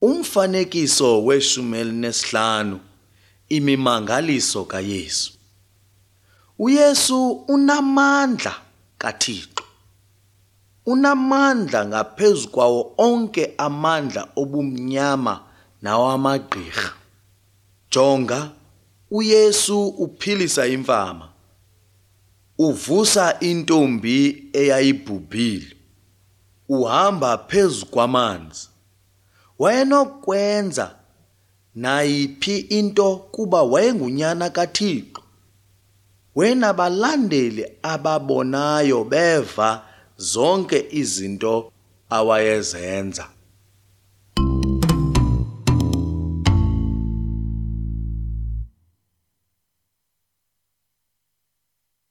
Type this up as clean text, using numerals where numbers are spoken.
Umfanekiso we-15 Imimangaliso kaYesu. UYesu unamandla kaThixo. Unamandla ngaphezu kwawo onke amandla obumnyama nawamagqirha. Jonga, uYesu uphilisa imfama. Uvusa intombi eyayibhubhile. Uhamba phezu kwamanzi. Wayenokwenza nayiphi into kuba wayengunyana kaThixo. Wayenabalandeli ababonayo beva zonke izinto awayezenza.